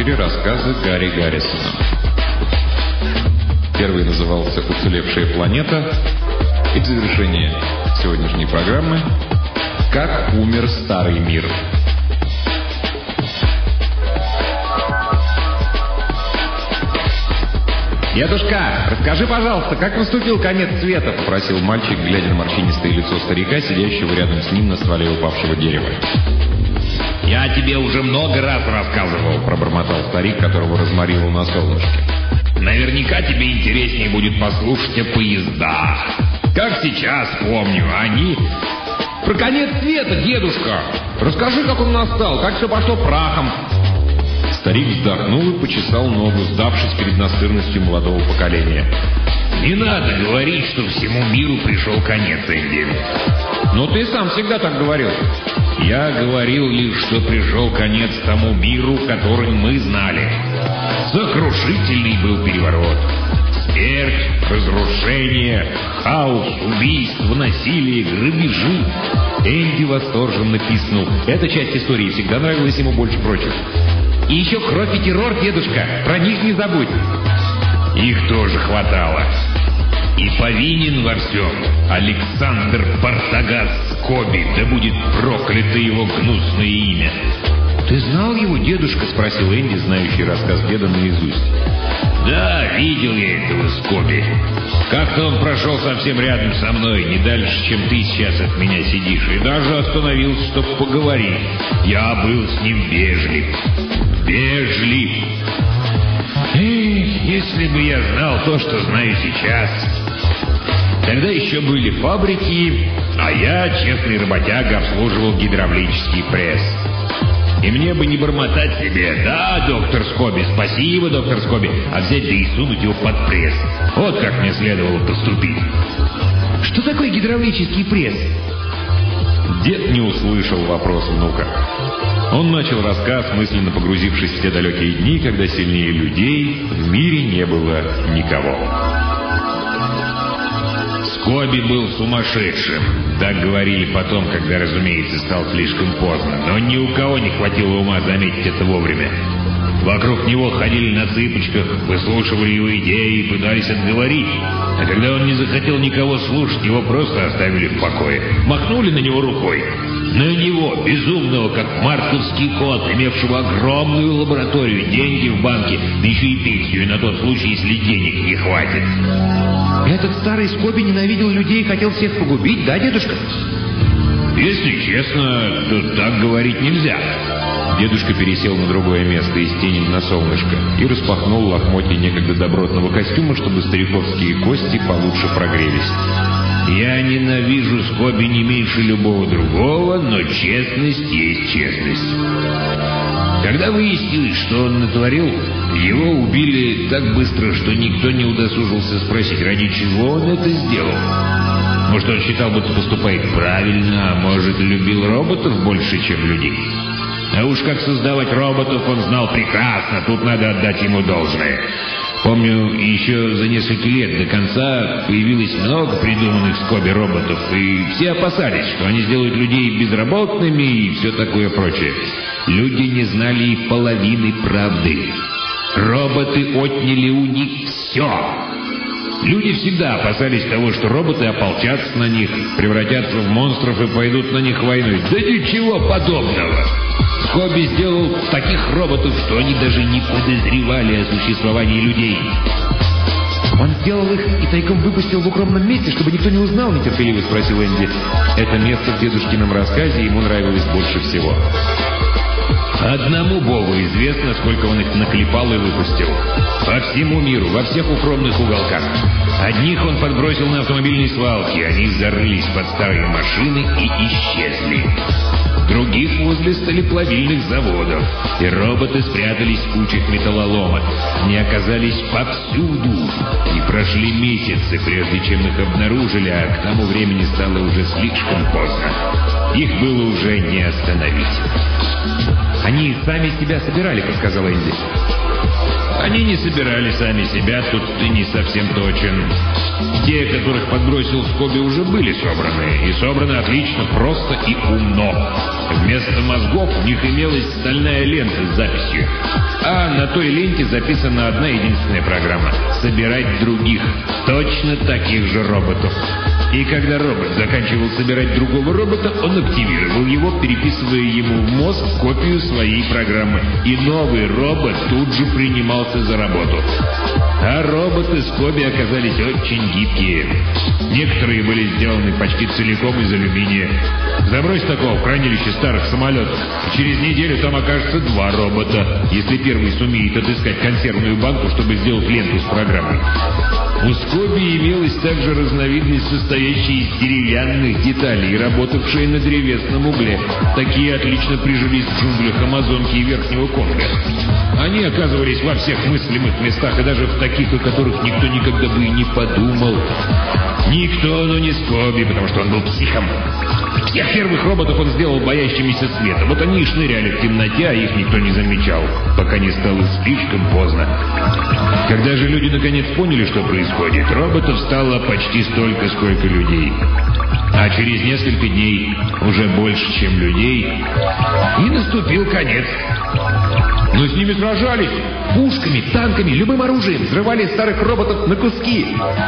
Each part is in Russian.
слушали рассказы Гарри Гаррисона. Первый назывался «Уцелевшая планета», и в завершение сегодняшней программы «Как умер старый мир». «Дедушка, расскажи, пожалуйста, как наступил конец света?» — попросил мальчик, глядя на морщинистое лицо старика, сидящего рядом с ним на стволе упавшего дерева. «Я тебе уже много раз рассказывал», — пробормотал старик, которого разморило на солнышке. «Наверняка тебе интереснее будет послушать о поездах. Как сейчас помню, они...» «Про конец света, дедушка! Расскажи, как он настал, как все пошло прахом!» Старик вздохнул и почесал ногу, сдавшись перед настырностью молодого поколения. «Не надо говорить, что всему миру пришел конец, Энди». «Но ты сам всегда так говорил». «Я говорил лишь, что пришел конец тому миру, который мы знали. Сокрушительный был переворот. Смерть, разрушение, хаос, убийство, насилие, грабежи». Энди восторженно писнул. Эта часть истории всегда нравилась ему больше прочих. «И еще кровь и террор, дедушка, про них не забудь». «Их тоже хватало. И повинен во всем Александр Партагас Скоби, да будет проклято его гнусное имя». «Ты знал его, дедушка?» — спросил Энди, знающий рассказ деда наизусть. «Да, видел я этого Скоби. Как-то он прошел совсем рядом со мной, не дальше, чем ты сейчас от меня сидишь, и даже остановился, чтобы поговорить. Я был с ним вежлив. Вежлив. Эх, если бы я знал то, что знаю сейчас. Тогда еще были фабрики, а я, честный работяга, обслуживал гидравлический пресс. И мне бы не бормотать себе: да, доктор Скоби, спасибо, доктор Скоби, а взять да и сунуть его под пресс. Вот как мне следовало поступить». «Что такое гидравлический пресс?» Дед не услышал вопрос внука. Он начал рассказ, мысленно погрузившись в те далекие дни, когда сильнее людей в мире не было никого. Скоби был сумасшедшим. Так говорили потом, когда, разумеется, стало слишком поздно. Но ни у кого не хватило ума заметить это вовремя. Вокруг него ходили на цыпочках, выслушивали его идеи и пытались отговорить. А когда он не захотел никого слушать, его просто оставили в покое. Махнули на него рукой. На него, безумного, как марковский кот, имевшего огромную лабораторию, деньги в банке, да еще и пенсию на тот случай, если денег не хватит. «Этот старый Скоби ненавидел людей и хотел всех погубить, да, дедушка?» «Если честно, то так говорить нельзя». Дедушка пересел на другое место из тени на солнышко и распахнул лохмотья некогда добротного костюма, чтобы стариковские кости получше прогрелись. «Я ненавижу Скоби не меньше любого другого, но честность есть честность. Когда выяснилось, что он натворил, его убили так быстро, что никто не удосужился спросить, ради чего он это сделал. Может, он считал, будто поступает правильно, а может, любил роботов больше, чем людей. А уж как создавать роботов он знал прекрасно, тут надо отдать ему должное. Помню, еще за несколько лет до конца появилось много придуманных Скоби роботов, и все опасались, что они сделают людей безработными и все такое прочее. Люди не знали и половины правды. Роботы отняли у них все. Люди всегда опасались того, что роботы ополчатся на них, превратятся в монстров и пойдут на них войной. Да ничего подобного. Скоби сделал таких роботов, что они даже не подозревали о существовании людей. «Он сделал их и тайком выпустил в укромном месте, чтобы никто не узнал?» — нетерпеливо спросил Энди. Это место в дедушкином рассказе ему нравилось больше всего. Одному Богу известно, сколько он их наклепал и выпустил. По всему миру, во всех укромных уголках. Одних он подбросил на автомобильной свалке, они зарылись под старые машины и исчезли. Других возле сталеплавильных заводов. И роботы спрятались в кучах металлолома. Они оказались повсюду. И прошли месяцы, прежде чем их обнаружили, а к тому времени стало уже слишком поздно. Их было уже не остановить. «Они сами себя собирали», как сказал Энди. Они не собирали сами себя, тут ты не совсем точен. Те, которых подбросил Скоби, уже были собраны. И собраны отлично, просто и умно. Вместо мозгов у них имелась стальная лента с записью. А Там на той ленте записана одна единственная программа — собирать других, точно таких же роботов. И когда робот заканчивал собирать другого робота, он активировал его, переписывая ему в мозг копию своей программы. И новый робот тут же принимался за работу. А роботы Скоби оказались очень гибкие. Некоторые были сделаны почти целиком из алюминия. Забрось такого в хранилище старых самолетов, и через неделю там окажется 2 робота, если первый сумеет отыскать консервную банку, чтобы сделать ленту с программой. У Скоби имелась также разновидность, состоящая из деревянных деталей, работавшая на древесном угле. Такие отлично прижились в джунглях Амазонки и Верхнего Конго. Они оказывались во всех мыслимых местах, и даже в таких, о которых никто никогда бы и не подумал. Никто, но не Скоби, потому что он был психом. Всех первых роботов он сделал боящимися света. Вот они и шныряли в темноте, а их никто не замечал, пока не стало слишком поздно. Когда же люди наконец поняли, что происходит, роботов стало почти столько, сколько людей. А через несколько дней уже больше, чем людей. И наступил конец. Но с ними сражались пушками, танками, любым оружием, взрывали старых роботов на куски.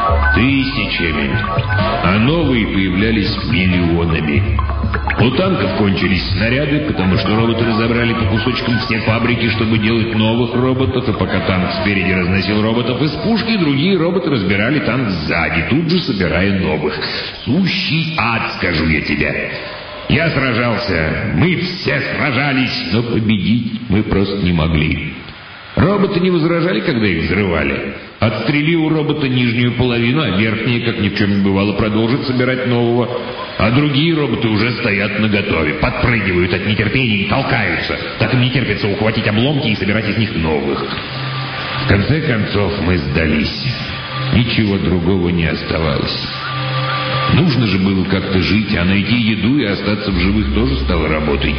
Тысячами. А новые появлялись миллионами. У танков кончились снаряды, потому что роботы разобрали по кусочкам все фабрики, чтобы делать новых роботов, и пока танк спереди разносил роботов из пушки, другие роботы разбирали танк сзади, тут же собирая новых. Сущий ад, скажу я тебе. Я сражался, мы все сражались, но победить мы просто не могли. Роботы не возражали, когда их взрывали. Отстрели у робота нижнюю половину, а верхняя, как ни в чем не бывало, продолжит собирать нового. А другие роботы уже стоят наготове, подпрыгивают от нетерпения и толкаются. Так им не терпится ухватить обломки и собирать из них новых. В конце концов мы сдались. Ничего другого не оставалось. Нужно же было как-то жить, а найти еду и остаться в живых тоже стало работой.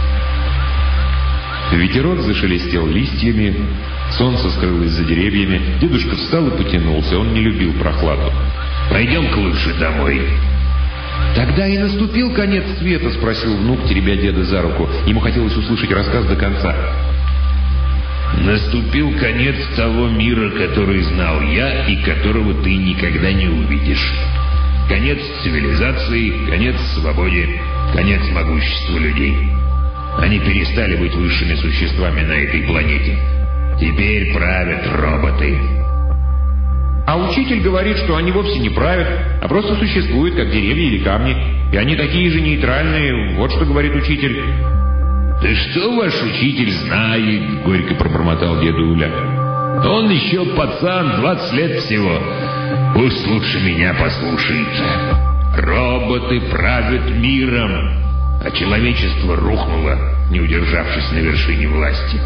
Ветерок зашелестел листьями, солнце скрылось за деревьями. Дедушка встал и потянулся, он не любил прохладу. «Пойдем-ка лучше домой». «Тогда и наступил конец света?» — спросил внук, теребя деда за руку. Ему хотелось услышать рассказ до конца. «Наступил конец того мира, который знал я и которого ты никогда не увидишь. Конец цивилизации, конец свободе, конец могуществу людей. Они перестали быть высшими существами на этой планете. Теперь правят роботы». А учитель говорит, что они вовсе не правят, а просто существуют, как деревья или камни. И они такие же нейтральные, вот что говорит учитель. «Да что ваш учитель знает?» — горько пробормотал дедуля. «Он еще пацан, 20 лет всего. Пусть лучше меня послушает. Роботы правят миром, а человечество рухнуло, не удержавшись на вершине власти».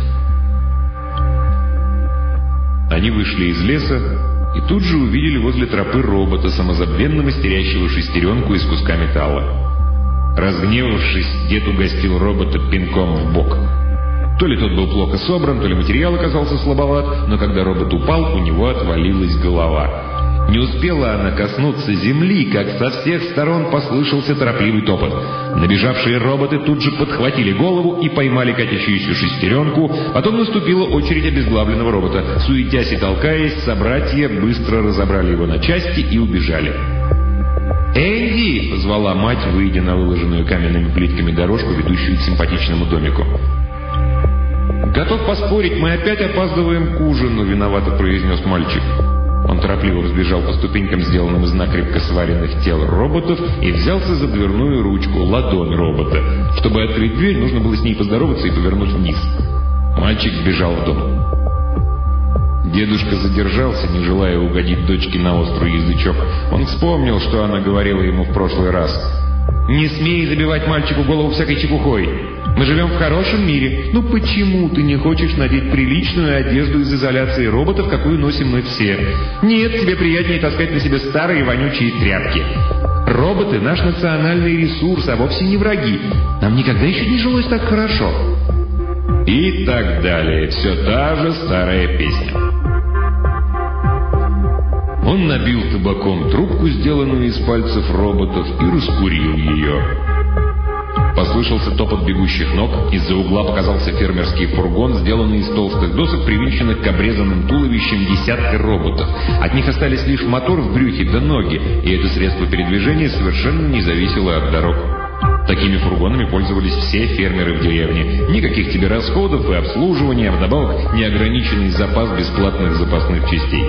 Они вышли из леса и тут же увидели возле тропы робота, самозабвенно мастерящего шестеренку из куска металла. Разгневавшись, дед угостил робота пинком в бок. То ли тот был плохо собран, то ли материал оказался слабоват, но когда робот упал, у него отвалилась голова. Не успела она коснуться земли, как со всех сторон послышался торопливый топот. Набежавшие роботы тут же подхватили голову и поймали катящуюся шестеренку. Потом наступила очередь обезглавленного робота. Суетясь и толкаясь, собратья быстро разобрали его на части и убежали. «Энди!» — позвала мать, выйдя на выложенную каменными плитками дорожку, ведущую к симпатичному домику. «Готов поспорить, мы опять опаздываем к ужину», — виновато произнес мальчик. Он торопливо взбежал по ступенькам, сделанным из накрепко сваренных тел роботов, и взялся за дверную ручку, ладонь робота. Чтобы открыть дверь, нужно было с ней поздороваться и повернуть вниз. Мальчик сбежал в дом. Дедушка задержался, не желая угодить дочке на острый язычок. Он вспомнил, что она говорила ему в прошлый раз. «Не смей забивать мальчику голову всякой чепухой. Мы живем в хорошем мире. Ну почему ты не хочешь надеть приличную одежду из изоляции роботов, какую носим мы все? Нет, тебе приятнее таскать на себе старые вонючие тряпки. Роботы — наш национальный ресурс, а вовсе не враги. Нам никогда еще не жилось так хорошо». И так далее. Все та же старая песня. Он набил табаком трубку, сделанную из пальцев роботов, и раскурил ее. Послышался топот бегущих ног, из-за угла показался фермерский фургон, сделанный из толстых досок, привинченных к обрезанным туловищам десятка роботов. От них остались лишь мотор в брюхе да ноги, и это средство передвижения совершенно не зависело от дорог. Такими фургонами пользовались все фермеры в деревне. Никаких тебе расходов и обслуживания, а вдобавок неограниченный запас бесплатных запасных частей.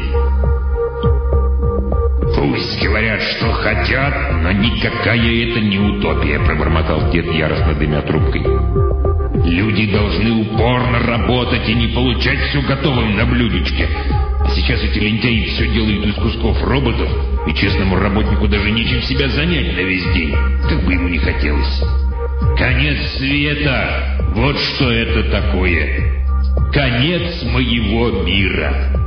«Пусть говорят, что хотят, но никакая это не утопия», — пробормотал дед, яростно дымя трубкой. «Люди должны упорно работать и не получать все готовым на блюдечке. А сейчас эти лентяи все делают из кусков роботов, и честному работнику даже нечем себя занять на весь день, как бы ему ни хотелось. Конец света — вот что это такое. Конец моего мира».